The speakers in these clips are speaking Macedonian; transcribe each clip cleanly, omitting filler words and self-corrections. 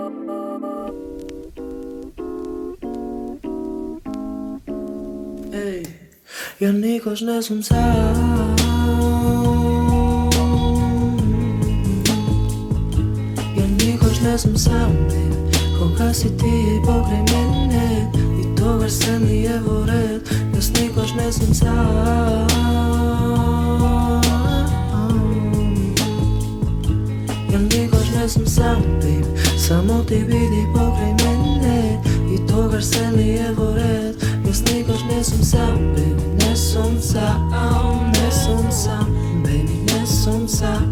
Ja nikos ne som sám. Ja nikos ne som sám, koga si ti pokraj mene i toga se mi je vored. Ja nikos ne som sám. Ja nikos ne som sám, babe, samo ti bidi pokraj mene i toga se mi je vored. Ja nikos ne som sám, baby, ne som sám, ne som sám, baby, ne som sám.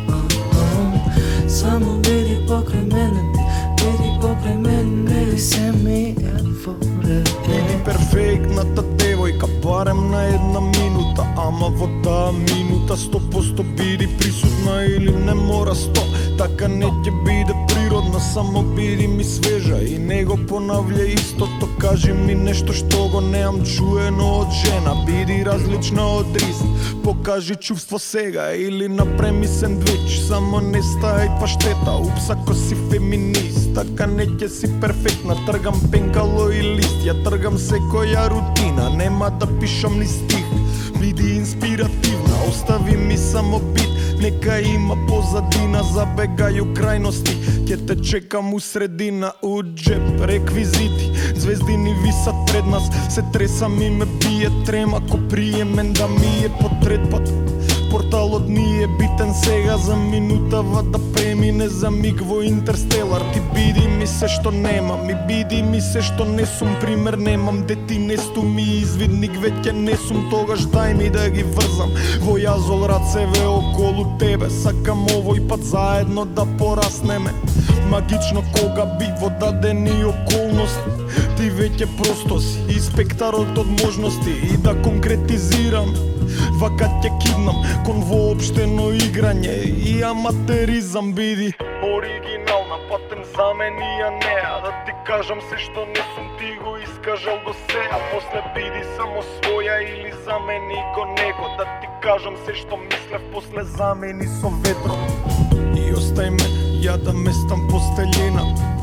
Samo vidi pokraj mene, vidi pokraj mene, baby, se mi je vored. Биди перфектната девојка, барем на една минута, ама во таа минута 100% биди присутна или не мора 100. Така не ќе биде природна, само биди ми свежа и не го понавља истото. Кажи ми нешто што го неам чуено од жена, биди различна од рис. Покажи чувство сега или напреми сендвич, само не стај паштета, упс ако си феминист. Така не ќе си перфектна, тргам пенкало и лист, ја тргам секоја рутина, нема да пишам ни стих. Биди инспиративна, остави ми само бит, нека има позадина, забегај у крајности. Ќе те чекам у средина, у джеп реквизити, звездини висат пред нас, се тресам и ме бие трема, ко приемен да ми е потрет пат. Порталот ни е битен сега, за минутава да премине за миг во Интерстелар. Ти биди ми се што немам, и биди ми се што не сум, пример немам, дети не стум и извидник веќе не сум, тогаш дај ми да ги врзам во јазол рацеве околу тебе, сакам овој пат заедно да пораснеме. Магично кога би во дадени околности, ти веќе просто си и спектарот од можности, и да конкретизирам, вака ќе киднам кон воопштено играње и аматеризам. Биди оригинална, патем за мене ја неа, да ти кажам се што не сум, ти го искажал до сеа. После биди само своја или замени го него, да ти кажам се што мислев, после замени со ветром. И остај ме, ја да местам постелина,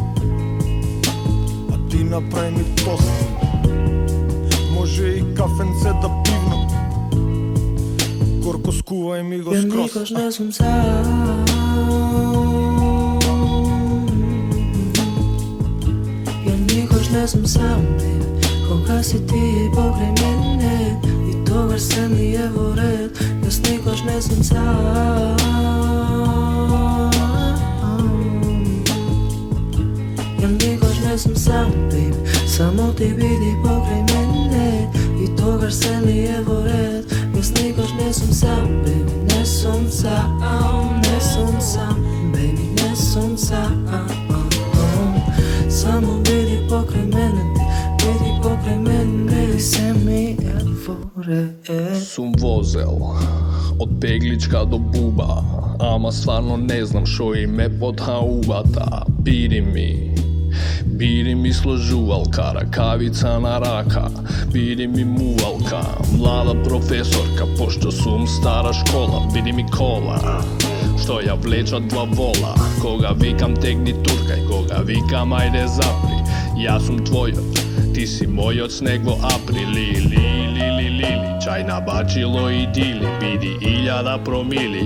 а ти направи ми тост, може и кафенце да пивнам, горко скувај ми го скрос. Ja nikos ne som sám. Ja nikos ne som sám, koga si ti pokraj mene i toga se mi je vored. Ja nikos ne som sám. Ja nikos ne som sám, babe, samo ti bidi pokraj mene i toga se mi je vored. Ja nikos ne som sám, baby, ne som sám, ne som sám, baby, ne som sám. Samo vidi pokraj mene, vidi pokraj mene, baby, se mi je vored. Сум возел од пегличка до буба, ама стварно не знам шо име под хаубата. Биди ми сложувалка, ракавица на рака, биди ми мувалка, млада професорка, пошто сум стара школа, биди ми кола, што ја влечат два вола, кога викам тегни туркај, кога викам ајде запри, јас сум твојот, ти си мојот снег во априли, ли, чај набачило и дили, биди 1000 промили,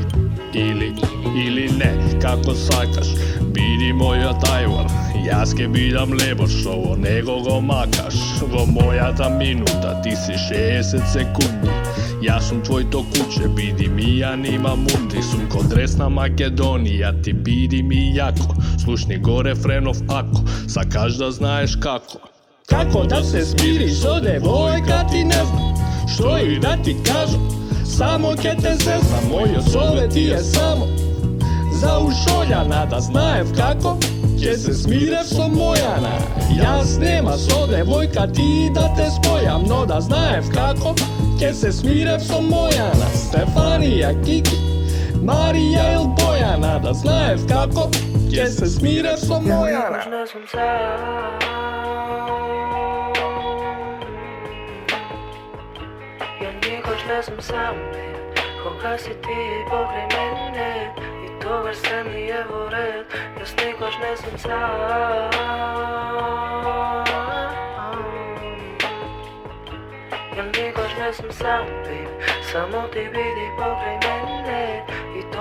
или не, како сакаш, биди мојот ајвар, јас ке бидам лебор, што во него го макаш, во мојата минута, ти си 60 секунди, јас сум твојто куче, биди ми ја нима мунди, сум код Ресна Македонија, ти биди ми јако, слушни го рефренов ако, сакаш да знаеш како. Како да се смириш со девојка ти не знам, што и да ти кажам, само ке те зезнам, мојот совет ти е само за ушолјана, да знаев како ќе се смирев со мојана. Јас нема со девојка ти да те спојам, но да знаев како ќе се смирев со мојана. Стефанија, Кики, Марија или Бојана, да знаев како ќе се смирев со мојана. Ja nikos ne som sám, koga si ti pokraj mene i togar se mi e voret Jos nikosh nesëm sa Jam nikosh nesëm sa, babe Sa mo t'i vidi po krej me net